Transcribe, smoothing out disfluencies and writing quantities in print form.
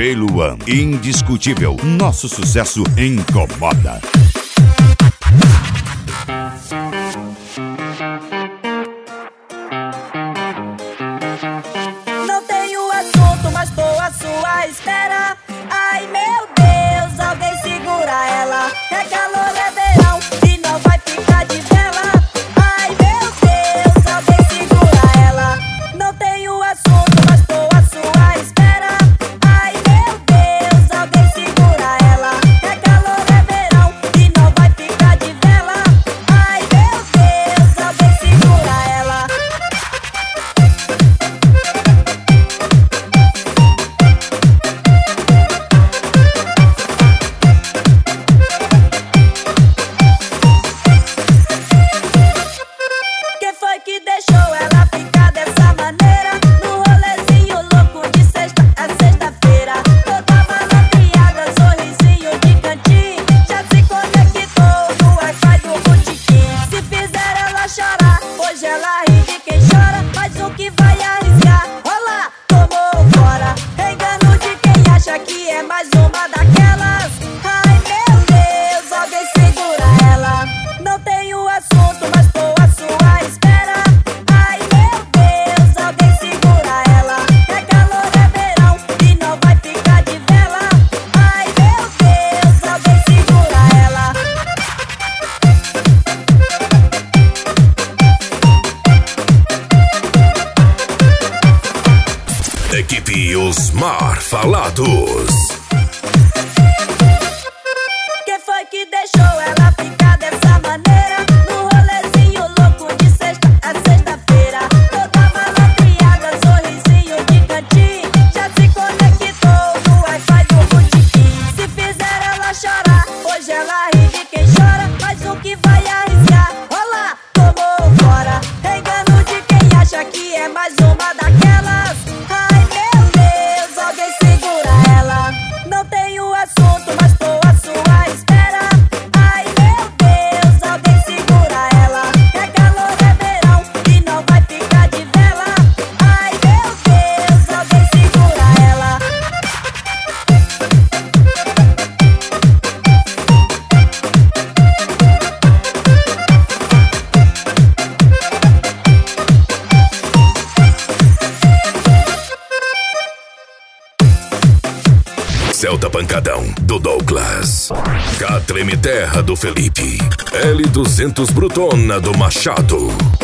DJ Luan, indiscutível, nosso sucesso incomoda. Não tenho assunto, mas tô à sua espera. Ai meu Deus, alguém segura ela. É calor, é verão e não vai ficar de vela. Ai meu Deus, alguém segura ela. Não tenho assunto, mas tô à sua espera. Ai meu Deus, alguém segura ela. É calor, é verão e não vai ficar de vela. Ai meu Deus, alguém segura ela. Quem foi que deixou ela ficar dessa maneira? No rolezinho louco de sexta a sexta-feira. Toda malandreada, sorrisinho de cantinho. Já se conectou no Wi-Fi do botequim. Se fizer ela chorar, hoje ela ri de quem chora. Mas o que vai arriscar? Olá, tomou fora. Engano de quem acha que é mais uma daquelas. Ai meu Deus, alguém segura ela. Não tenho assunto, mas tô à sua espera. Ai meu Deus, alguém segura ela. É calor, é verão e não vai ficar de vela. Ai meu Deus, alguém segura ela. Equipe Osmar Falados. Quem foi que deixou ela ficar dessa maneira? No rolezinho louco de sexta a sexta-feira. Toda malandreada, sorrisinho de cantinho. Já se conectou no Wi-Fi do botequim. Se fizer ela chorar, hoje ela ri de quem chora. Mas o que vai arriscar? Olá, tomou fora. Engano de quem acha que é mais uma daquelas. Ai meu Deus, alguém segura ela. Não tenho assunto, mas tô à sua espera. Ai meu Deus, alguém segura ela. É calor, é verão e não vai ficar de vela. Ai meu Deus, alguém segura ela. Celta Pancadão, do Douglas. Catreme Terra, do Felipe. L200 Brutona, do Machado.